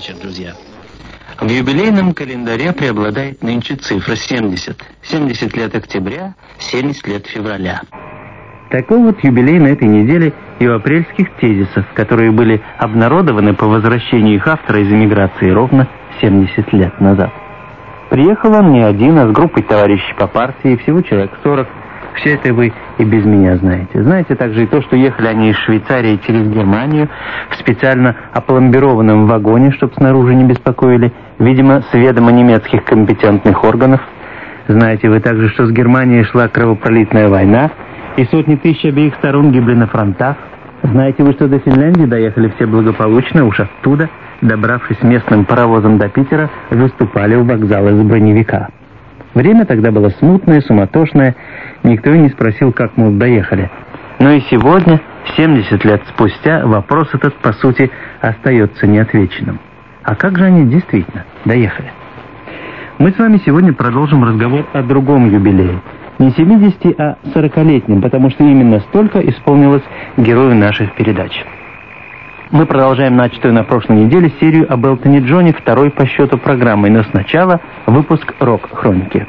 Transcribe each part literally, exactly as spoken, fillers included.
вечер, друзья. В юбилейном календаре преобладает нынче цифра семьдесят. семьдесят лет октября, семьдесят лет февраля. Такой вот юбилей на этой неделе и у апрельских тезисов, которые были обнародованы по возвращению их автора из эмиграции ровно семьдесят лет назад. Приехал он не один, а с группой товарищей по партии, всего человек сорок. Все это вы и без меня знаете. Знаете также и то, что ехали они из Швейцарии через Германию в специально опломбированном вагоне, чтобы снаружи не беспокоили, видимо, с ведома немецких компетентных органов. Знаете вы также, что с Германией шла кровопролитная война, и сотни тысяч обеих сторон гибли на фронтах. Знаете вы, что до Финляндии доехали все благополучно, уж оттуда, добравшись местным паровозом до Питера, выступали у вокзала из броневика. Время тогда было смутное, суматошное, никто и не спросил, как мы доехали. Но и сегодня, семьдесят лет спустя, вопрос этот, по сути, остается неотвеченным. А как же они действительно доехали? Мы с вами сегодня продолжим разговор о другом юбилее. Не семидесяти, а сорокалетнем, потому что именно столько исполнилось герою наших передач. Мы продолжаем начатую на прошлой неделе серию об Элтоне Джоне, второй по счету программы, но сначала выпуск «Рок-хроники».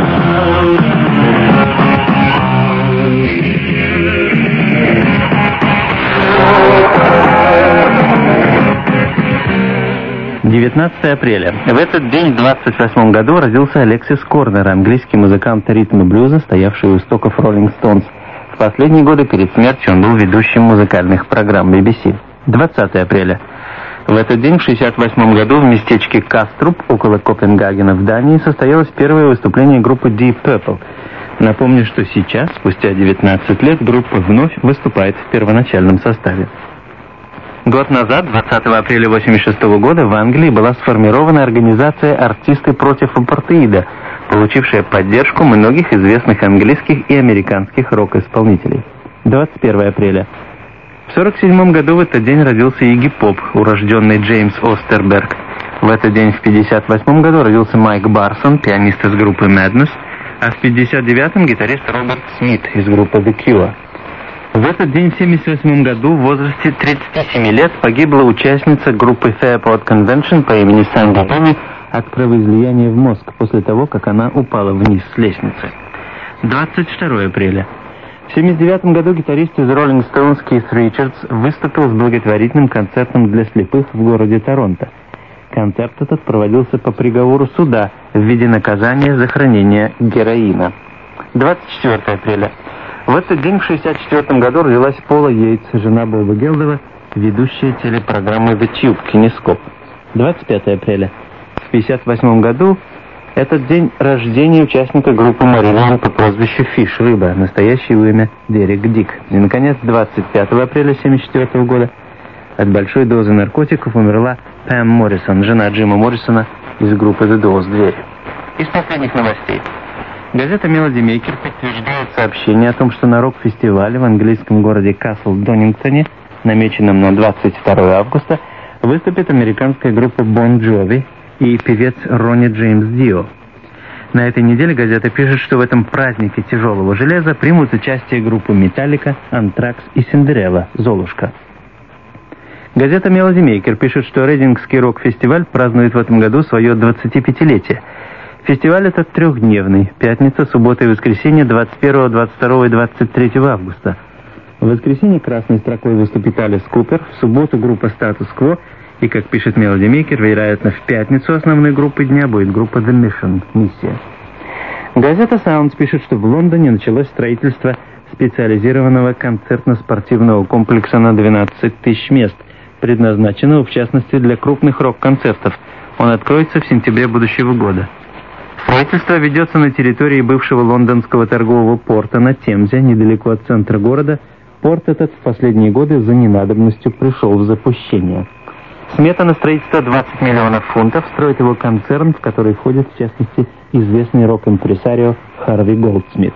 девятнадцатое апреля. В этот день, в двадцать восьмом году, родился Алексис Корнер, английский музыкант ритма и блюза, стоявший у истоков Роллинг Стоунс. В последние годы перед смертью он был ведущим музыкальных программ би би си. двадцатое апреля. В этот день, в шестьдесят восьмом году, в местечке Каструб, около Копенгагена в Дании, состоялось первое выступление группы Deep Purple. Напомню, что сейчас, спустя девятнадцать лет, группа вновь выступает в первоначальном составе. Год назад, двадцатого апреля восемьдесят шестого года, в Англии была сформирована организация «Артисты против апартеида», получившая поддержку многих известных английских и американских рок-исполнителей. двадцать первое апреля. В сорок седьмом году в этот день родился Игги Поп, урожденный Джеймс Остерберг. В этот день в пятьдесят восьмом году родился Майк Барсон, пианист из группы Madness, а в пятьдесят девятом гитарист Роберт Смит из группы The Cure. В этот день в семьдесят восьмом году в возрасте тридцати семи лет погибла участница группы Fairport Convention по имени Сэнди Томми от кровоизлияния в мозг после того, как она упала вниз с лестницы. двадцать второе апреля. В семьдесят девятом году гитарист из Rolling Stones Кит Ричардс выступил с благотворительным концертом для слепых в городе Торонто. Концерт этот проводился по приговору суда в виде наказания за хранение героина. двадцать четвёртое апреля. В этот день в шестьдесят четвёртом году родилась Пола Йейтс, жена Боба Гелдова, ведущая телепрограммы The Tube, кинескоп. двадцать пятое апреля. В пятьдесят восьмом году этот день рождения участника группы Marillion по прозвищу Фиш, рыба, настоящее имя Дерек Дик. И, наконец, двадцать пятого апреля семьдесят четвёртого года от большой дозы наркотиков умерла Пэм Моррисон, жена Джима Моррисона из группы The Doors, «Дверь». Из последних новостей. Газета Melody Maker подтверждает сообщение о том, что на рок-фестивале в английском городе Касл-Донингтоне, намеченном на двадцать второго августа, выступит американская группа Bon Jovi и певец Ронни Джеймс Дио. На этой неделе газета пишет, что в этом празднике тяжелого железа примут участие группы Metallica, Anthrax и Cinderella, Золушка. Газета Melody Maker пишет, что Рейдингский рок-фестиваль празднует в этом году свое двадцатипятилетие. Фестиваль этот трехдневный, пятница, суббота и воскресенье, двадцать первого, двадцать второго и двадцать третьего августа. В воскресенье красной строкой выступит Алис Купер, в субботу группа Status Quo, и, как пишет Melody Maker, вероятно, в пятницу основной группой дня будет группа The Mission, миссия. Газета Sounds пишет, что в Лондоне началось строительство специализированного концертно-спортивного комплекса на двенадцать тысяч мест, предназначенного, в частности, для крупных рок-концертов. Он откроется в сентябре будущего года. Строительство ведется на территории бывшего лондонского торгового порта на Темзе, недалеко от центра города. Порт этот в последние годы за ненадобностью пришел в запустение. Смета на строительство двадцать миллионов фунтов, строит его концерн, в который входит, в частности, известный рок-импресарио Харви Голдсмит.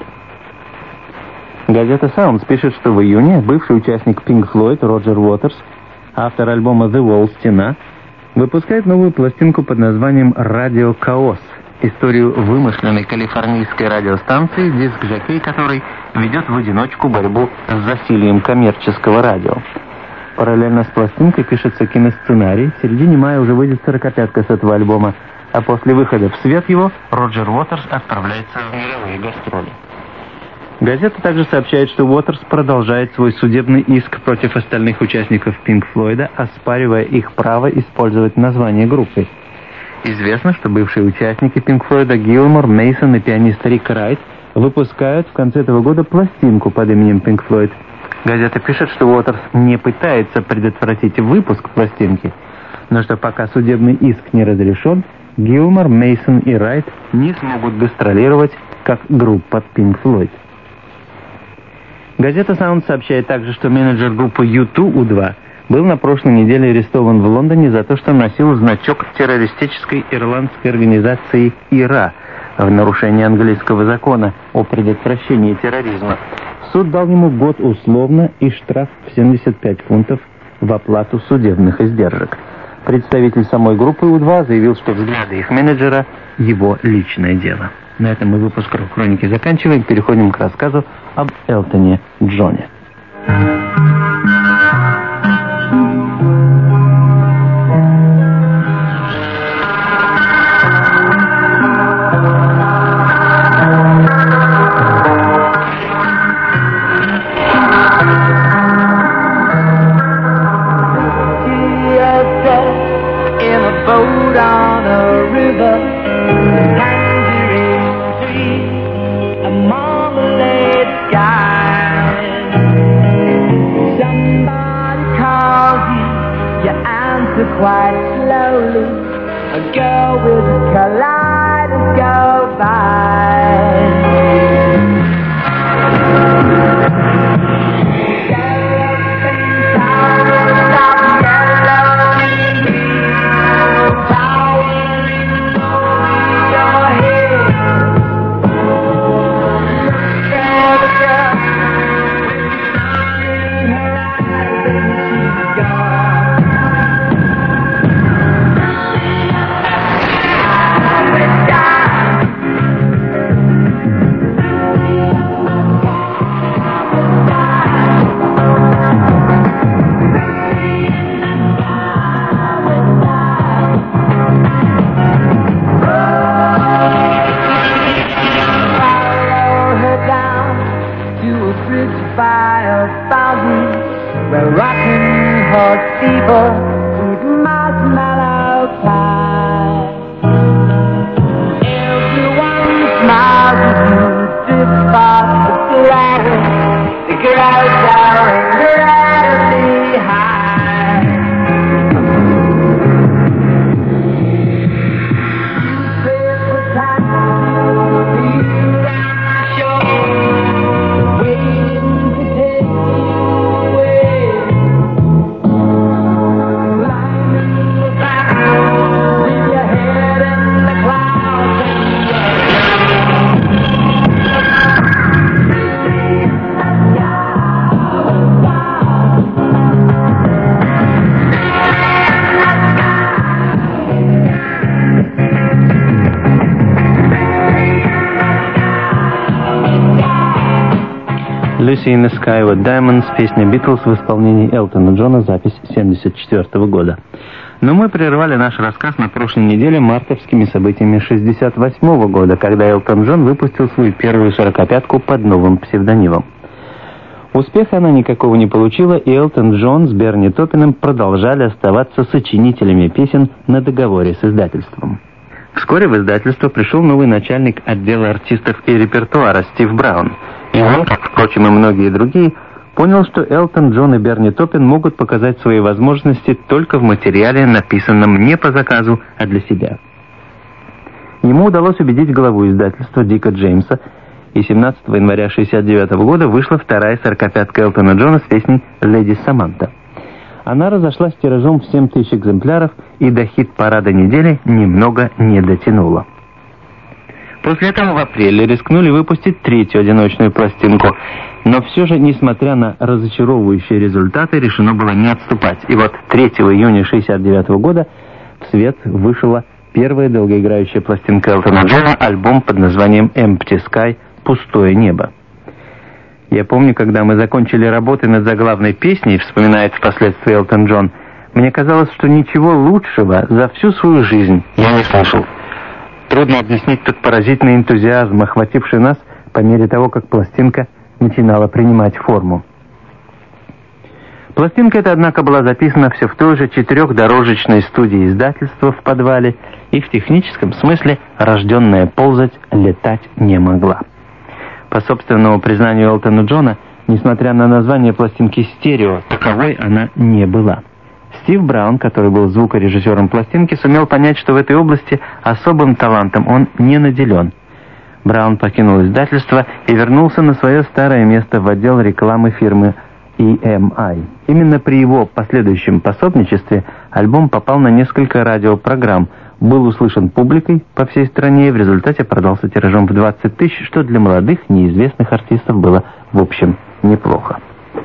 Газета Sounds пишет, что в июне бывший участник Pink Floyd Роджер Уотерс, автор альбома The Wall «Стена», выпускает новую пластинку под названием «Радио Каос», историю вымышленной калифорнийской радиостанции, диск-жокей которой ведет в одиночку борьбу с засильем коммерческого радио. Параллельно с пластинкой пишется киносценарий. В середине мая уже выйдет сорокопятка с этого альбома, а после выхода в свет его Роджер Уотерс отправляется в мировые гастроли. Газета также сообщает, что Уотерс продолжает свой судебный иск против остальных участников Пинк Флойда, оспаривая их право использовать название группы. Известно, что бывшие участники Пинк Флойда Гилмор, Мейсон и пианист Рик Райт выпускают в конце этого года пластинку под именем Пинк Флойд. Газета пишет, что Уотерс не пытается предотвратить выпуск пластинки, но что пока судебный иск не разрешен, Гилмор, Мейсон и Райт не смогут гастролировать как группа Пинк Флойд. Газета Sound сообщает также, что менеджер группы ю два У два был на прошлой неделе арестован в Лондоне за то, что носил значок террористической ирландской организации ИРА в нарушении английского закона о предотвращении терроризма. Суд дал ему год условно и штраф в семьдесят пять фунтов в оплату судебных издержек. Представитель самой группы У два заявил, что взгляды их менеджера – его личное дело. На этом мы выпуск «Рок-хроники» заканчиваем. Переходим к рассказу об Элтоне Джоне. Quite slowly, a girl with a kaleidoscope eyes. «Lucy in the Sky with Diamonds», песня «Битлз» в исполнении Элтона Джона, запись семьдесят четвёртого года. Но мы прервали наш рассказ на прошлой неделе мартовскими событиями шестьдесят восьмого года, когда Элтон Джон выпустил свою первую сорокопятку под новым псевдонимом. Успеха она никакого не получила, и Элтон Джон с Берни Топпином продолжали оставаться сочинителями песен на договоре с издательством. Вскоре в издательство пришел новый начальник отдела артистов и репертуара Стив Браун, и он, как, впрочем, и многие другие, понял, что Элтон Джон и Берни Топпин могут показать свои возможности только в материале, написанном не по заказу, а для себя. Ему удалось убедить главу издательства Дика Джеймса, и семнадцатого января шестьдесят девятого года вышла вторая сорокопятка Элтона Джона с песней «Леди Саманта». Она разошлась тиражом в семь тысяч экземпляров и до хит-парада недели немного не дотянула. После этого в апреле рискнули выпустить третью одиночную пластинку, но все же, несмотря на разочаровывающие результаты, решено было не отступать. И вот третьего июня шестьдесят девятого года в свет вышла первая долгоиграющая пластинка Элтона Джона, альбом под названием «Empty Sky» — «Пустое небо». «Я помню, когда мы закончили работы над заглавной песней», — вспоминает впоследствии Элтон Джон, «мне казалось, что ничего лучшего за всю свою жизнь я не слышал». Трудно объяснить тот поразительный энтузиазм, охвативший нас по мере того, как пластинка начинала принимать форму. Пластинка эта, однако, была записана все в той же четырехдорожечной студии издательства в подвале и в техническом смысле рожденная ползать, летать не могла. По собственному признанию Элтона Джона, несмотря на название пластинки «Стерео», таковой она не была. Стив Браун, который был звукорежиссером пластинки, сумел понять, что в этой области особым талантом он не наделен. Браун покинул издательство и вернулся на свое старое место в отдел рекламы фирмы и эм ай. Именно при его последующем пособничестве альбом попал на несколько радиопрограмм, был услышан публикой по всей стране и в результате продался тиражом в двадцать тысяч, что для молодых, неизвестных артистов было, в общем, неплохо.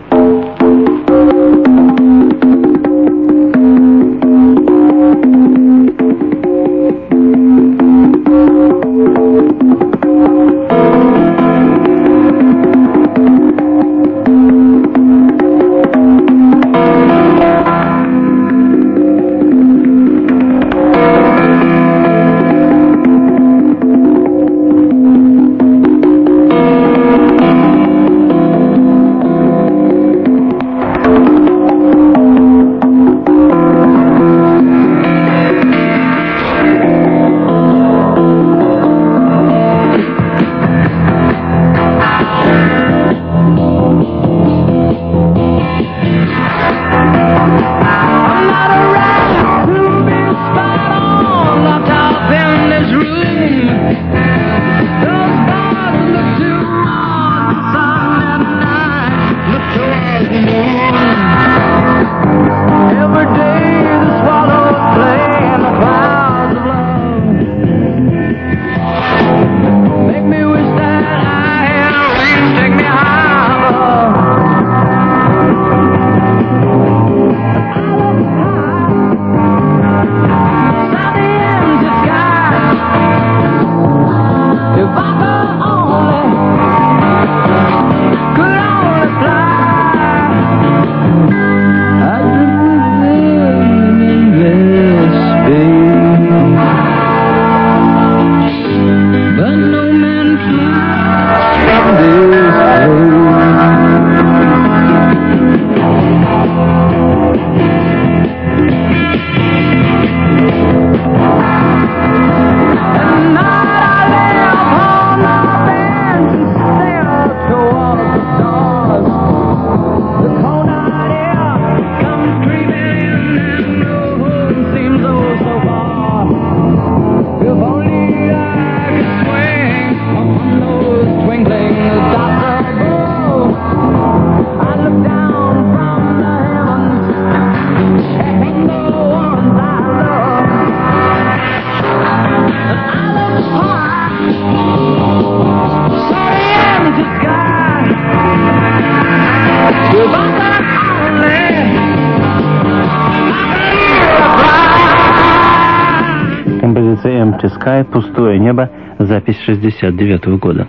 Empty Sky, «Пустое небо», запись шестьдесят девятого года.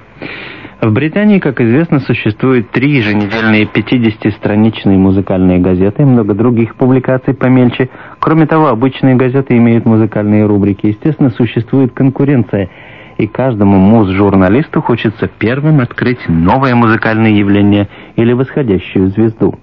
В Британии, как известно, существует три еженедельные пятидесятистраничные музыкальные газеты и много других публикаций помельче. Кроме того, обычные газеты имеют музыкальные рубрики. Естественно, существует конкуренция, и каждому муз-журналисту хочется первым открыть новое музыкальное явление или восходящую звезду.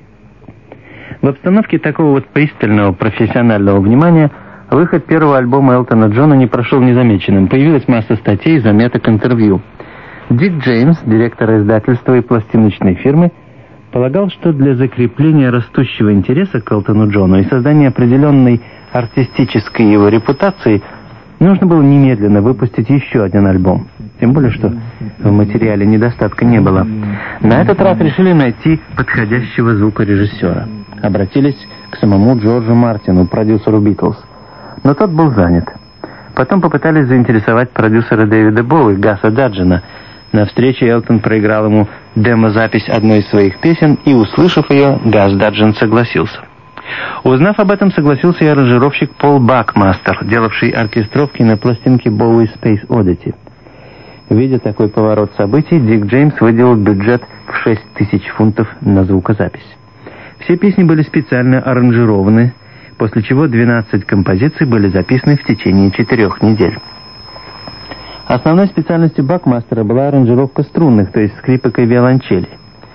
В обстановке такого вот пристального профессионального внимания выход первого альбома Элтона Джона не прошел незамеченным. Появилась масса статей, заметок, интервью. Дик Джеймс, директор издательства и пластиночной фирмы, полагал, что для закрепления растущего интереса к Элтону Джону и создания определенной артистической его репутации нужно было немедленно выпустить еще один альбом. Тем более, что в материале недостатка не было. На этот раз решили найти подходящего звукорежиссера. Обратились к самому Джорджу Мартину, продюсеру «Битлз». Но тот был занят. Потом попытались заинтересовать продюсера Дэвида Боуи, Гаса Даджина. На встрече Элтон проиграл ему демозапись одной из своих песен, и, услышав ее, Гас Даджин согласился. Узнав об этом, согласился и аранжировщик Пол Бакмастер, делавший оркестровки на пластинке Bowie Space Oddity. Видя такой поворот событий, Дик Джеймс выделил бюджет в шесть тысяч фунтов на звукозапись. Все песни были специально аранжированы, после чего двенадцать композиций были записаны в течение четырех недель. Основной специальностью Бакмастера была аранжировка струнных, то есть скрипок и виолончелей.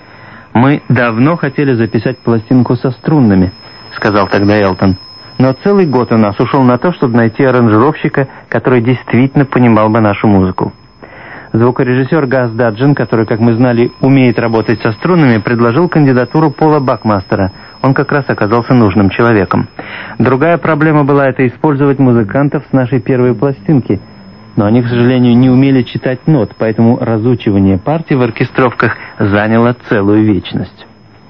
«Мы давно хотели записать пластинку со струнными», — сказал тогда Элтон. «Но целый год у нас ушел на то, чтобы найти аранжировщика, который действительно понимал бы нашу музыку». Звукорежиссер Газ Даджин, который, как мы знали, умеет работать со струнами, предложил кандидатуру Пола Бакмастера. Он как раз оказался нужным человеком. Другая проблема была это использовать музыкантов с нашей первой пластинки. Но они, к сожалению, не умели читать нот, поэтому разучивание партий в оркестровках заняло целую вечность.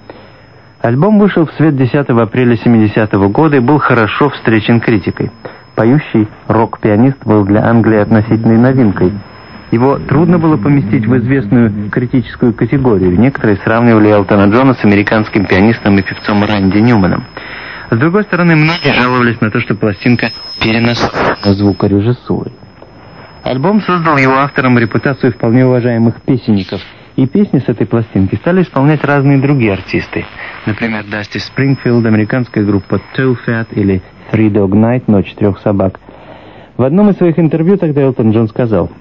Альбом вышел в свет десятого апреля семидесятого года и был хорошо встречен критикой. Поющий рок-пианист был для Англии относительной новинкой. Его трудно было поместить в известную критическую категорию. Некоторые сравнивали Элтона Джона с американским пианистом и певцом Рэнди Ньюманом. С другой стороны, многие жаловались на то, что пластинка перенасыщена звукорежиссурой. Альбом создал его авторам репутацию вполне уважаемых песенников, и песни с этой пластинки стали исполнять разные другие артисты. Например, Дасти Спрингфилд, американская группа Toe Fat или Three Dog Night, Ночь трех собак. В одном из своих интервью тогда Элтон Джон сказал: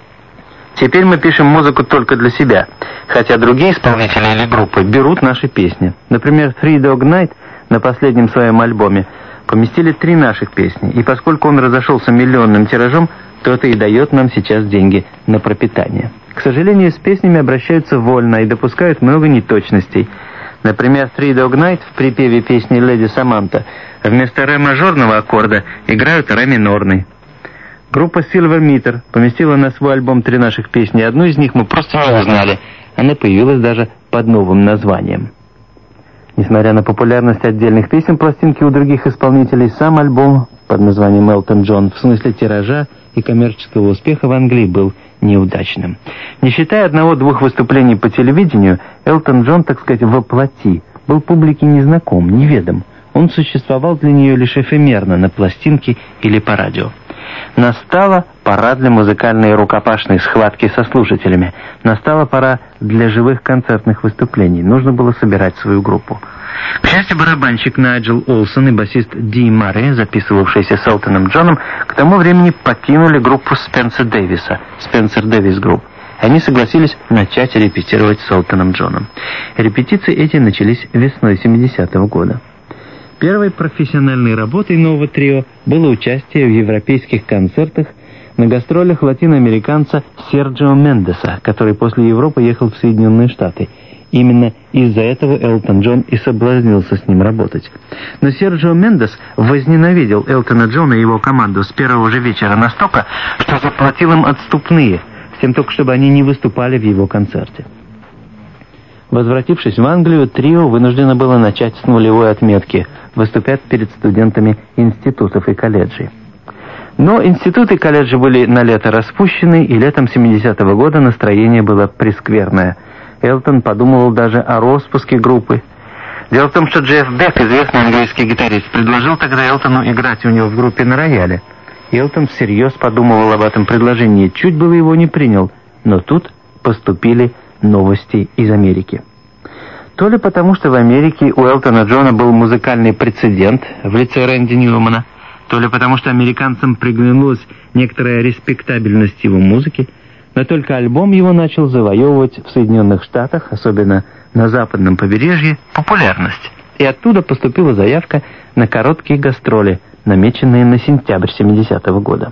«Теперь мы пишем музыку только для себя, хотя другие исполнители или группы берут наши песни. Например, Three Dog Night на последнем своем альбоме поместили три наших песни, и поскольку он разошелся миллионным тиражом, то это и дает нам сейчас деньги на пропитание. К сожалению, с песнями обращаются вольно и допускают много неточностей. Например, Three Dog Night в припеве песни «Леди Саманта» вместо ре-мажорного аккорда играют ре-минорный. Группа Silver Meter поместила на свой альбом три наших песни, одну из них мы просто не узнали. Она появилась даже под новым названием». Несмотря на популярность отдельных песен пластинки у других исполнителей, сам альбом под названием «Элтон Джон» в смысле тиража и коммерческого успеха в Англии был неудачным. Не считая одного-двух выступлений по телевидению, Элтон Джон, так сказать, воплоти, был публике незнаком, неведом. Он существовал для нее лишь эфемерно на пластинке или по радио. Настала пора для музыкальной рукопашной схватки со слушателями. Настала пора для живых концертных выступлений. Нужно было собирать свою группу. К счастью, барабанщик Найджел Олсон и басист Ди Марри, записывавшиеся с Элтоном Джоном, к тому времени покинули группу Спенсер Дэвиса, Спенсер Дэвис Групп. Они согласились начать репетировать с Элтоном Джоном. Репетиции эти начались весной семидесятого года. Первой профессиональной работой нового трио было участие в европейских концертах на гастролях латиноамериканца Серджио Мендеса, который после Европы ехал в Соединенные Штаты. Именно из-за этого Элтон Джон и соблазнился с ним работать. Но Серджио Мендес возненавидел Элтона Джона и его команду с первого же вечера настолько, что заплатил им отступные, с тем только чтобы они не выступали в его концерте. Возвратившись в Англию, трио вынуждено было начать с нулевой отметки, выступать перед студентами институтов и колледжей. Но институты и колледжи были на лето распущены, и летом семидесятого года настроение было прескверное. Элтон подумывал даже о распуске группы. Дело в том, что Джефф Бек, известный английский гитарист, предложил тогда Элтону играть у него в группе на рояле. Элтон всерьез подумывал об этом предложении, чуть было его не принял, но тут поступили новости из Америки. То ли потому, что в Америке у Элтона Джона был музыкальный прецедент в лице Рэнди Ньюмана, то ли потому, что американцам приглянулась некоторая респектабельность его музыки, но только альбом его начал завоевывать в Соединенных Штатах, особенно на западном побережье, популярность. И оттуда поступила заявка на короткие гастроли, намеченные на сентябрь семидесятого года.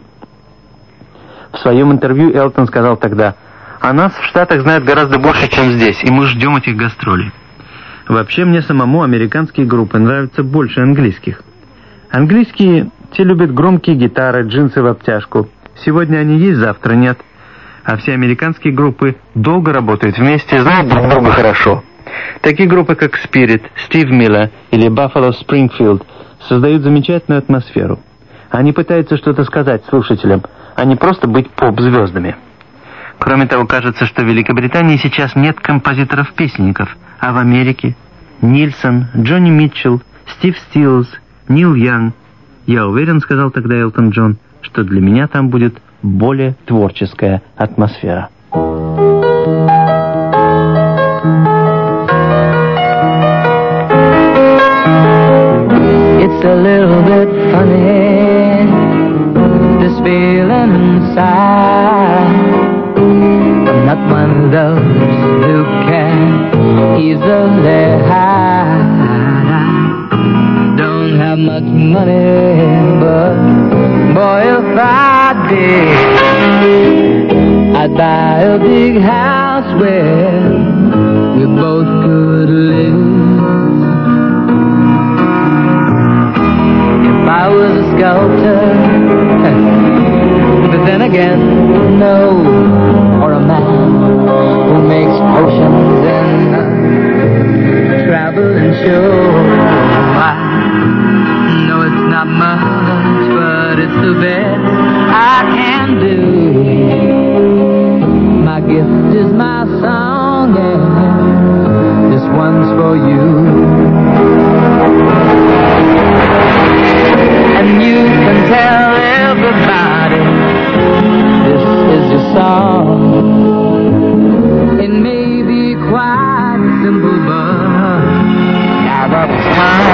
В своем интервью Элтон сказал тогда: «О нас в Штатах знают гораздо больше, чем здесь, и мы ждем этих гастролей. Вообще мне самому американские группы нравятся больше английских. Английские, те любят громкие гитары, джинсы в обтяжку. Сегодня они есть, завтра нет. А все американские группы долго работают вместе, знают друг друга хорошо. Такие группы, как Spirit, Стив Миллер или Buffalo Springfield, создают замечательную атмосферу. Они пытаются что-то сказать слушателям, а не просто быть поп-звездами. Кроме того, кажется, что в Великобритании сейчас нет композиторов-песенников, а в Америке Нильсон, Джонни Митчелл, Стив Стилс, Нил Янг. Я уверен, — сказал тогда Элтон Джон, — что для меня там будет более творческая атмосфера. It's a little bit funny, this feeling inside. I'm not one of those who can easily hide. I don't have much money, but boy, if I did, I'd buy a big house where we both could live. If I was a sculptor, but then again, no, or a man who makes potions and uh, travel and show. I know it's not much, but it's the best I can do. My gift is my song, and this one's for you. And you can tell everybody this is your song. It may be quite simple, but I love a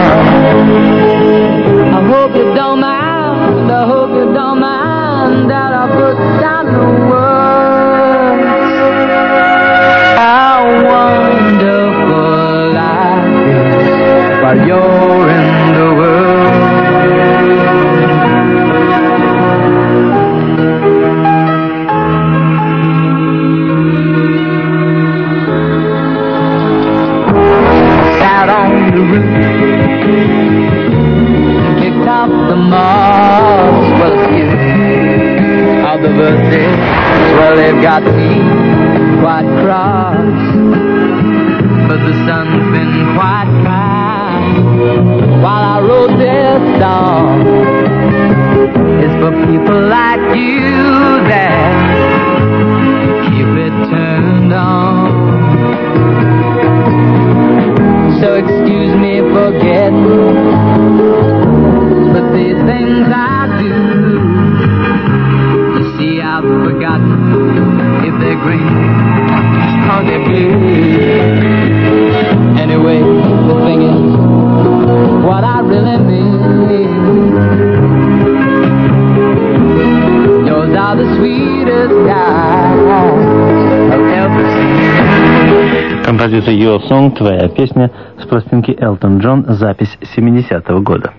smile. I hope you don't mind, I hope you don't mind that I put down the words. How wonderful life is while you're in the world. The moss, well, a few of the birthdays, well, they've got me quite cross, but the sun's been quite kind while I wrote this song. It's for people like you that keep it turned on. So excuse me for getting but the things I do, you see, I've forgotten if they're green or they're blue. Anyway, the thing is, what I really mean, yours are the sweetest eyes I've ever seen. Композиция Your Song, твоя песня, с пластинки Элтон Джон, запись семидесятого года.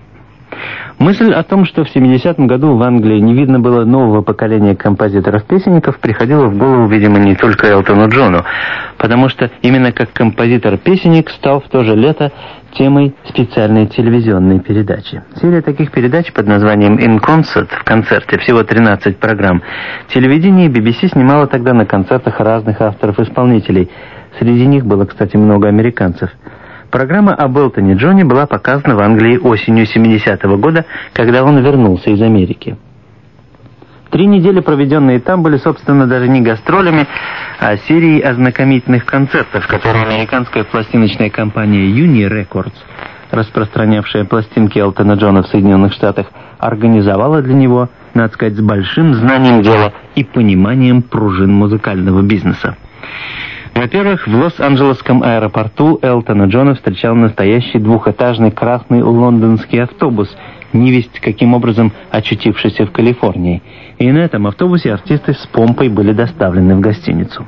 Мысль о том, что в семидесятом году в Англии не видно было нового поколения композиторов-песенников, приходила в голову, видимо, не только Элтону Джону, потому что именно как композитор-песенник стал в то же лето темой специальной телевизионной передачи. Серия таких передач под названием «In Concert» в концерте, всего тринадцать программ. Телевидение би би си снимало тогда на концертах разных авторов-исполнителей. Среди них было, кстати, много американцев. Программа об Элтоне Джоне была показана в Англии осенью семидесятого года, когда он вернулся из Америки. Три недели, проведенные там, были, собственно, даже не гастролями, а серией ознакомительных концертов, которые американская пластиночная компания Uni Records, распространявшая пластинки Элтона Джона в Соединенных Штатах, организовала для него, надо сказать, с большим знанием дела и пониманием пружин музыкального бизнеса. Во-первых, в Лос-Анджелесском аэропорту Элтона Джона встречал настоящий двухэтажный красный лондонский автобус, невесть каким образом очутившийся в Калифорнии. И на этом автобусе артисты с помпой были доставлены в гостиницу.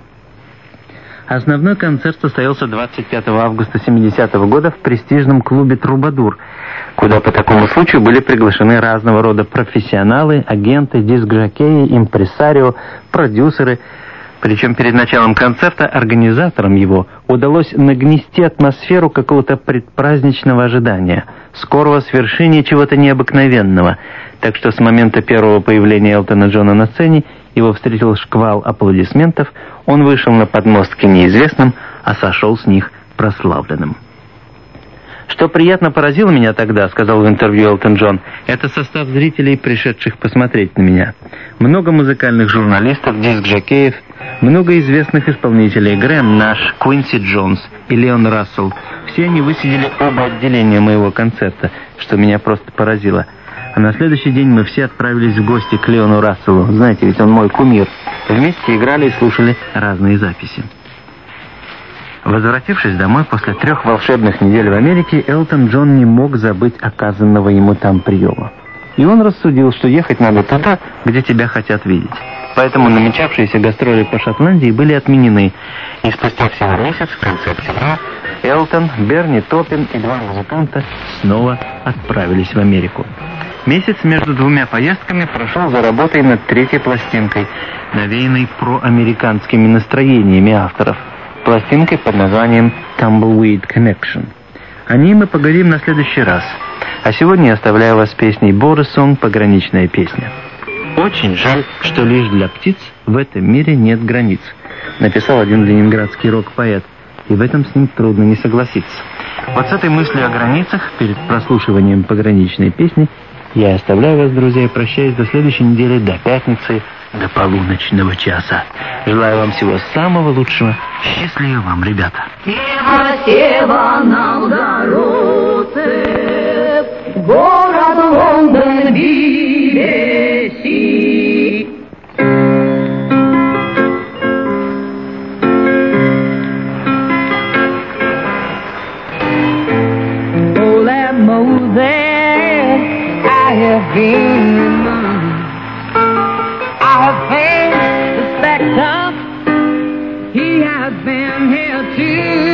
Основной концерт состоялся двадцать пятого августа семидесятого года в престижном клубе «Трубадур», куда по такому случаю были приглашены разного рода профессионалы, агенты, диск-жокеи, импресарио, продюсеры. Причем перед началом концерта организаторам его удалось нагнести атмосферу какого-то предпраздничного ожидания, скорого свершения чего-то необыкновенного. Так что с момента первого появления Элтона Джона на сцене его встретил шквал аплодисментов, он вышел на подмостки неизвестным, а сошел с них прославленным. «Что приятно поразило меня тогда, — сказал в интервью Элтон Джон, — это состав зрителей, пришедших посмотреть на меня. Много музыкальных журналистов, диск-жокеев, много известных исполнителей — Грэм Наш, Квинси Джонс и Леон Рассел. Все они высидели оба отделения моего концерта, что меня просто поразило. А на следующий день мы все отправились в гости к Леону Расселу. Знаете, ведь он мой кумир. Вместе играли и слушали разные записи. Возвратившись домой после трех волшебных недель в Америке, Элтон Джон не мог забыть оказанного ему там приема. И он рассудил, что ехать надо туда, где тебя хотят видеть. Поэтому намечавшиеся гастроли по Шотландии были отменены. И спустя всего месяц, в конце октября, Элтон, Берни Топпин и два музыканта снова отправились в Америку. Месяц между двумя поездками прошел за работой над третьей пластинкой, навеянной проамериканскими настроениями авторов. Пластинкой под названием Tumbleweed Connection. О ней мы поговорим на следующий раз. А сегодня я оставляю вас с песней Борисонг «Пограничная песня». «Очень жаль, что лишь для птиц в этом мире нет границ», написал один ленинградский рок-поэт, и в этом с ним трудно не согласиться. Вот с этой мыслью о границах перед прослушиванием «Пограничной песни» я оставляю вас, друзья, и прощаюсь до следующей недели, до пятницы, до полуночного часа. Желаю вам всего самого лучшего. Счастливо вам, ребята. Сева, сева на Новгородце, город Лондон, би би си. Oh, that Moses, I have been. I have faced the specter. He has been here too.